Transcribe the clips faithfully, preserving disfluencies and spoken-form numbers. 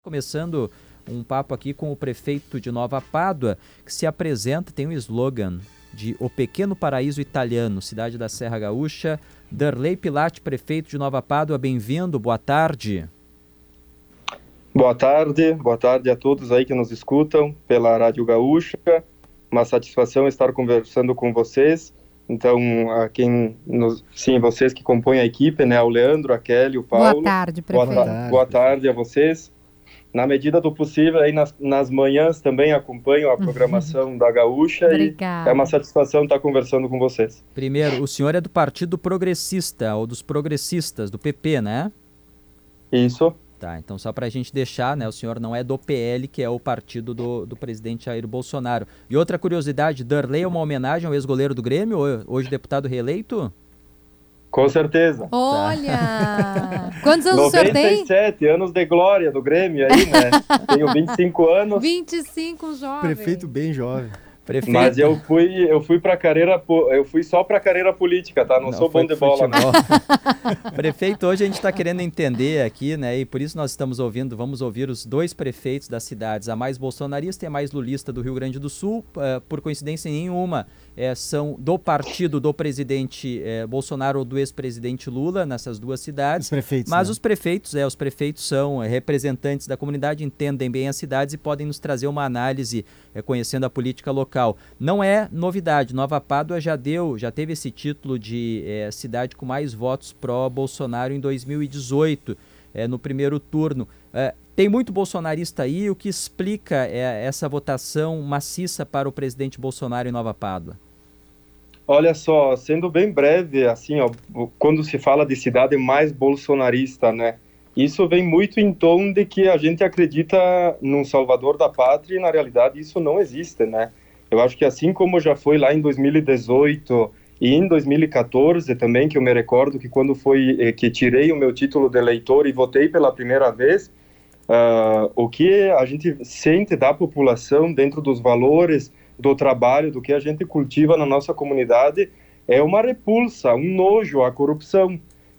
Começando um papo aqui com o prefeito de Nova Pádua, que se apresenta, tem um slogan de O Pequeno Paraíso Italiano, cidade da Serra Gaúcha. Darley Pilatti, prefeito de Nova Pádua, bem-vindo, boa tarde. Boa tarde, boa tarde a todos aí que nos escutam pela Rádio Gaúcha. Uma satisfação estar conversando com vocês. Então, a quem nos, sim, vocês que compõem a equipe, né, o Leandro, a Kelly, o Paulo. Boa tarde, prefeito. Boa, ta- boa tarde a vocês. Na medida do possível, aí nas, nas manhãs também acompanho a programação uhum. da Gaúcha. Obrigada. E é uma satisfação estar conversando com vocês. Primeiro, o senhor é do Partido Progressista, ou dos Progressistas, do P P, né? Isso. Tá, então só para a gente deixar, né, o senhor não é do P L, que é o partido do, do presidente Jair Bolsonaro. E outra curiosidade, Darley é uma homenagem ao ex-goleiro do Grêmio, hoje deputado reeleito? Com certeza. Olha! Tá. Quantos anos o senhor tem? noventa e sete anos de glória do Grêmio aí, né? Tenho vinte e cinco anos. vinte e cinco, jovem. Prefeito bem jovem. Prefeito. Mas eu fui, eu fui pra carreira, eu fui só pra carreira política, tá? Não, não sou bom de bola, não. Prefeito, hoje a gente está querendo entender aqui, né? E por isso nós estamos ouvindo, vamos ouvir os dois prefeitos das cidades, a mais bolsonarista e a mais lulista do Rio Grande do Sul, uh, por coincidência nenhuma, é, são do partido do presidente é, Bolsonaro ou do ex-presidente Lula, nessas duas cidades. Os prefeitos, Mas né? os prefeitos, é, os prefeitos são é, representantes da comunidade, entendem bem as cidades e podem nos trazer uma análise é, conhecendo a política local. Não é novidade, Nova Pádua já deu, já teve esse título de é, cidade com mais votos pró-Bolsonaro em dois mil e dezoito, é, no primeiro turno. É, tem muito bolsonarista aí, o que explica é, essa votação maciça para o presidente Bolsonaro em Nova Pádua? Olha só, sendo bem breve, assim, ó, quando se fala de cidade mais bolsonarista, né, isso vem muito em tom de que a gente acredita num salvador da pátria e, na realidade, isso não existe, né? Eu acho que assim como já foi lá em dois mil e dezoito e em dois mil e quatorze também, que eu me recordo que quando foi que tirei o meu título de eleitor e votei pela primeira vez, uh, o que a gente sente da população dentro dos valores do trabalho, do que a gente cultiva na nossa comunidade, é uma repulsa, um nojo à corrupção.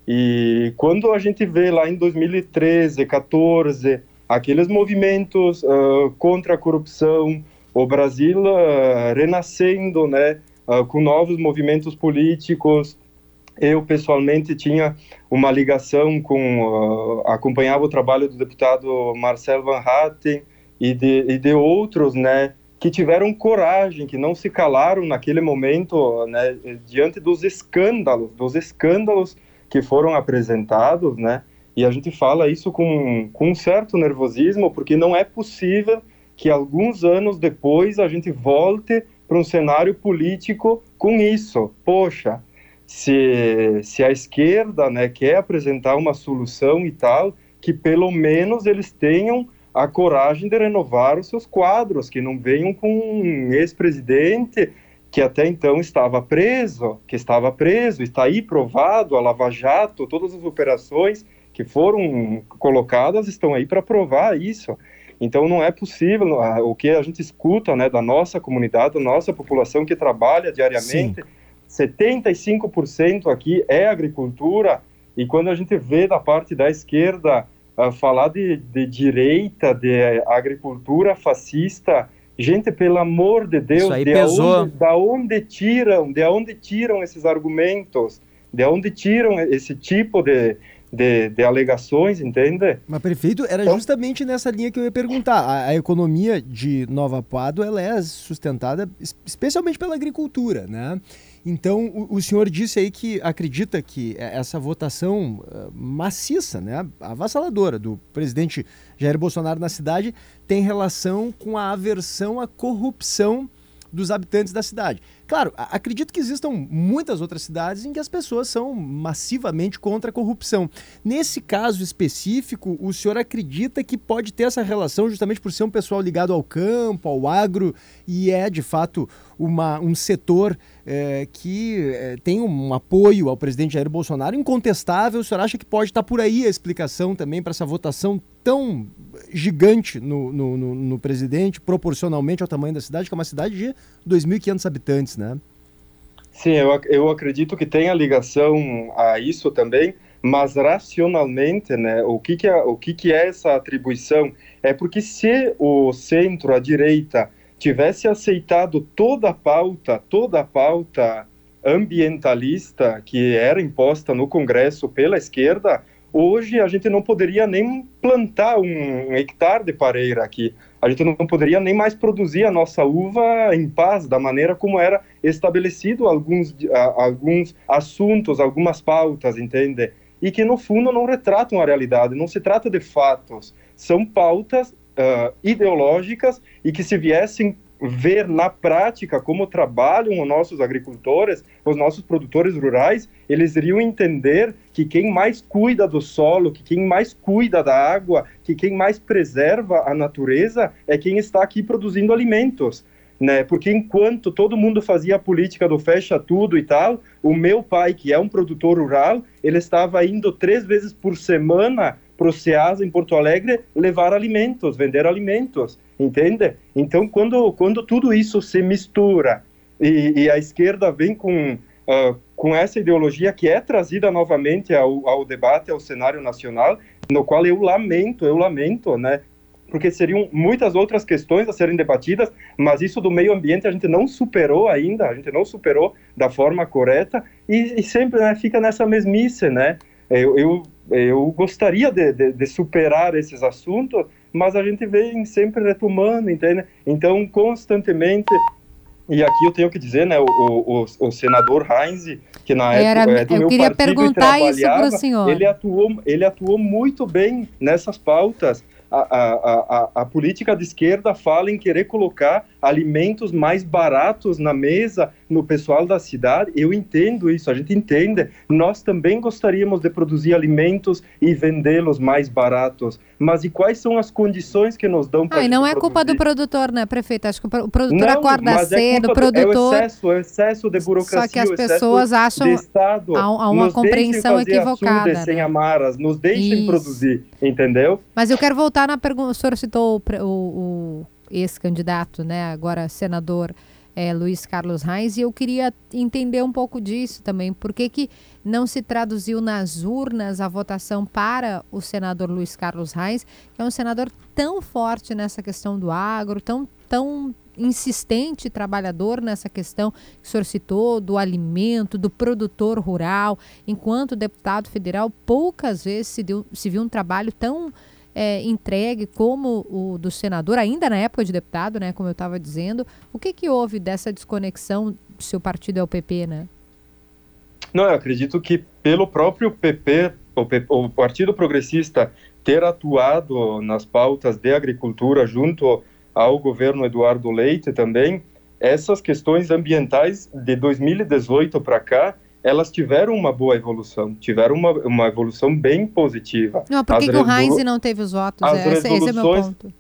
E quando a gente vê lá em dois mil e treze, quatorze, aqueles movimentos uh, contra a corrupção, o Brasil uh, renascendo, né, uh, com novos movimentos políticos. Eu, pessoalmente, tinha uma ligação com... Uh, acompanhava o trabalho do deputado Marcel Van Hatten e de, e de outros, né, que tiveram coragem, que não se calaram naquele momento, né, diante dos escândalos, dos escândalos que foram apresentados, né, e a gente fala isso com, com um certo nervosismo, porque não é possível que alguns anos depois a gente volte para um cenário político com isso. Poxa, se, se a esquerda, né, quer apresentar uma solução e tal, que pelo menos eles tenham a coragem de renovar os seus quadros, que não venham com um ex-presidente que até então estava preso, que estava preso, está aí provado, a Lava Jato, todas as operações que foram colocadas estão aí para provar isso. Então não é possível, o que a gente escuta, né, da nossa comunidade, da nossa população que trabalha diariamente, sim, setenta e cinco por cento aqui é agricultura, e quando a gente vê da parte da esquerda uh, falar de, de direita, de agricultura fascista, gente, pelo amor de Deus, isso aí de pesou. Onde, da onde tiram, de onde tiram esses argumentos, de onde tiram esse tipo de... De, de alegações, entende? Mas, prefeito, era então, justamente nessa linha que eu ia perguntar. A, a economia de Nova Pádua, ela é sustentada especialmente pela agricultura, né? Então, o, o senhor disse aí que acredita que essa votação uh, maciça, né, avassaladora do presidente Jair Bolsonaro na cidade tem relação com a aversão à corrupção dos habitantes da cidade. Claro, acredito que existam muitas outras cidades em que as pessoas são massivamente contra a corrupção. Nesse caso específico, o senhor acredita que pode ter essa relação justamente por ser um pessoal ligado ao campo, ao agro, e é, de fato, uma, um setor é, que é, tem um apoio ao presidente Jair Bolsonaro incontestável? O senhor acha que pode estar por aí a explicação também para essa votação tão gigante no, no, no, no presidente, proporcionalmente ao tamanho da cidade, que é uma cidade de dois mil e quinhentos habitantes, né? Sim, eu, eu acredito que tem a ligação a isso também, mas racionalmente, né, o que que é, o que que é essa atribuição? É porque se o centro, a direita, tivesse aceitado toda a pauta, toda a pauta ambientalista que era imposta no Congresso pela esquerda, hoje a gente não poderia nem plantar um hectare de pareira aqui. A gente não poderia nem mais produzir a nossa uva em paz, da maneira como era estabelecido alguns, alguns assuntos, algumas pautas, entende? E que, no fundo, não retratam a realidade, não se trata de fatos. São pautas uh, ideológicas e que, se viessem ver na prática como trabalham os nossos agricultores, os nossos produtores rurais, eles iriam entender que quem mais cuida do solo, que quem mais cuida da água, que quem mais preserva a natureza é quem está aqui produzindo alimentos, né? Porque enquanto todo mundo fazia a política do fecha tudo e tal, o meu pai, que é um produtor rural, ele estava indo três vezes por semana para o Ceasa, em Porto Alegre, levar alimentos, vender alimentos, entende? Então, quando, quando tudo isso se mistura e, e a esquerda vem com, uh, com essa ideologia que é trazida novamente ao, ao debate, ao cenário nacional, no qual eu lamento, eu lamento, né? Porque seriam muitas outras questões a serem debatidas, mas isso do meio ambiente a gente não superou ainda, a gente não superou da forma correta e, e sempre, né, fica nessa mesmice, né? Eu, eu, eu gostaria de, de, de superar esses assuntos, mas a gente vem sempre retomando, entende? Então, constantemente, e aqui eu tenho que dizer, né, o, o, o senador Heinz, que na Era, época é do eu meu queria partido perguntar e isso para o trabalhava, senhor. ele atuou, ele atuou muito bem nessas pautas. A, a, a, a política de esquerda fala em querer colocar alimentos mais baratos na mesa no pessoal da cidade. Eu entendo isso, a gente entende. Nós também gostaríamos de produzir alimentos e vendê-los mais baratos. Mas e quais são as condições que nos dão para Ah, e não é produzir? culpa do produtor, né, prefeito? Acho que o produtor Não, acorda mas cedo, o é culpa do- produtor... É o excesso, é o excesso de burocracia, Só que as o excesso pessoas acham de Estado. há- há uma Nos compreensão deixem fazer equivocada, açudes sem né? amaras, nos deixem Isso. produzir, entendeu? Mas eu quero voltar na pergunta, o senhor citou o, pre- o, o ex-candidato, né, agora senador é, Luiz Carlos Reis, e eu queria entender um pouco disso também, por que que não se traduziu nas urnas a votação para o senador Luiz Carlos Reis, que é um senador tão forte nessa questão do agro, tão, tão insistente trabalhador nessa questão que o senhor citou, do alimento, do produtor rural, enquanto deputado federal, poucas vezes se, deu, se viu um trabalho tão é, entregue como o do senador, ainda na época de deputado, né, como eu estava dizendo. O que que houve dessa desconexão? Seu partido é o P P, né? Não, eu acredito que pelo próprio P P, o, P, o Partido Progressista, ter atuado nas pautas de agricultura junto ao governo Eduardo Leite também, essas questões ambientais de dois mil e dezoito para cá, elas tiveram uma boa evolução, tiveram uma, uma evolução bem positiva. Não, por que, que o Heinz não teve os votos? As Esse, esse é meu resoluções- ponto.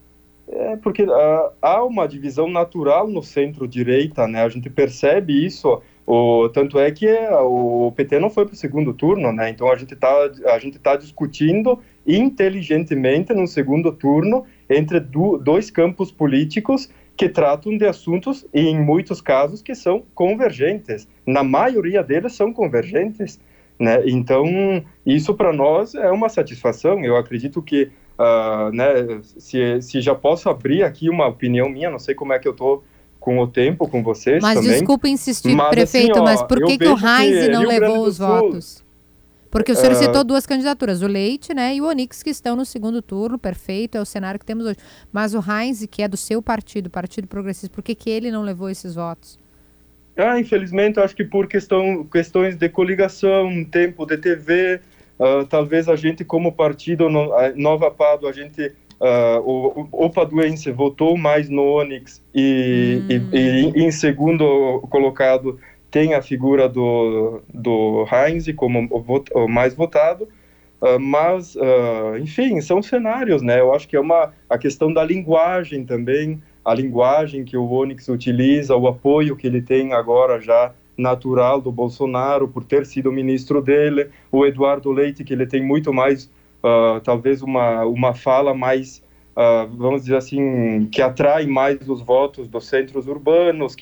É porque uh, há uma divisão natural no centro-direita, né? A gente percebe isso. O, tanto é que o P T não foi para o segundo turno, né? Então a gente está a gente tá discutindo inteligentemente no segundo turno entre do, dois campos políticos que tratam de assuntos, e em muitos casos, que são convergentes. Na maioria deles são convergentes, né? Então, isso para nós é uma satisfação. Eu acredito que, uh, né, se, se já posso abrir aqui uma opinião minha, não sei como é que eu estou com o tempo, com vocês Mas também. desculpa insistir, Mas, prefeito, assim, ó, mas por eu que, que o vejo que Heinz não Rio Grande levou do os Sul- votos? Porque o senhor Ah. citou duas candidaturas, o Leite, né, e o Onix, que estão no segundo turno, perfeito, é o cenário que temos hoje. Mas o Heinz, que é do seu partido, Partido Progressista, por que que ele não levou esses votos? Ah, infelizmente, acho que por questão, questões de coligação, tempo de T V, uh, talvez a gente, como partido no, a Nova Pado, a gente, uh, o, o Paduense votou mais no Onix e, Hum. e, e em segundo colocado tem a figura do, do Heinz como o, vot, o mais votado, uh, mas, uh, enfim, são cenários, né? Eu acho que é uma, a questão da linguagem também, a linguagem que o Onix utiliza, o apoio que ele tem agora já natural do Bolsonaro, por ter sido ministro dele, o Eduardo Leite, que ele tem muito mais, uh, talvez uma, uma fala mais, uh, vamos dizer assim, que atrai mais os votos dos centros urbanos, que ele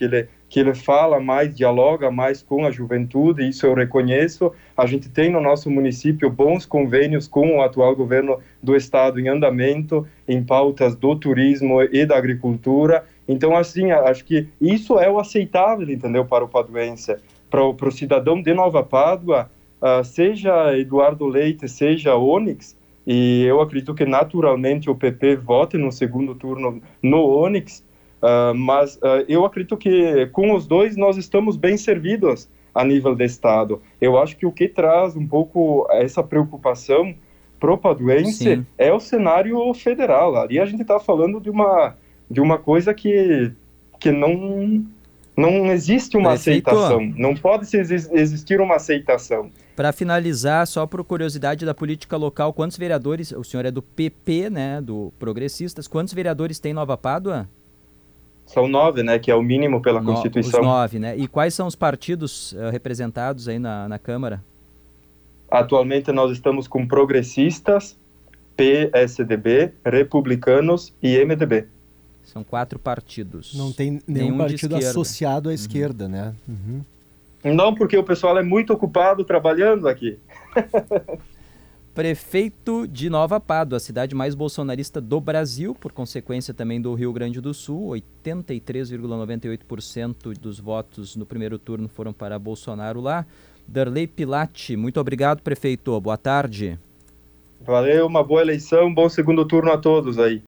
que ele fala mais, dialoga mais com a juventude, isso eu reconheço. A gente tem no nosso município bons convênios com o atual governo do estado em andamento, em pautas do turismo e da agricultura. Então, assim, acho que isso é o aceitável, entendeu, para o paduense. Para o, para o cidadão de Nova Pádua, uh, seja Eduardo Leite, seja Onyx, e eu acredito que naturalmente o P P vote no segundo turno no Onyx, uh, mas uh, eu acredito que com os dois nós estamos bem servidos a nível de estado. Eu acho que o que traz um pouco essa preocupação para o paduense Sim. é o cenário federal. Ali a gente está falando de uma, de uma coisa que, que não... Não existe uma Prefeito, aceitação, não pode existir uma aceitação. Para finalizar, só por curiosidade da política local, quantos vereadores, o senhor é do P P, né, do Progressistas, quantos vereadores tem Nova Pádua? São nove, né, que é o mínimo pela no, Constituição. Os nove, né? E quais são os partidos uh, representados aí na, na Câmara? Atualmente nós estamos com Progressistas, P S D B, Republicanos e M D B. São quatro partidos. Não tem nenhum, nenhum partido associado à esquerda, uhum. né? Uhum. Não, porque o pessoal é muito ocupado trabalhando aqui. Prefeito de Nova Pádua, a cidade mais bolsonarista do Brasil, por consequência também do Rio Grande do Sul. oitenta e três vírgula noventa e oito por cento dos votos no primeiro turno foram para Bolsonaro lá. Darley Pilatti, muito obrigado, prefeito. Boa tarde. Valeu, uma boa eleição, bom segundo turno a todos aí.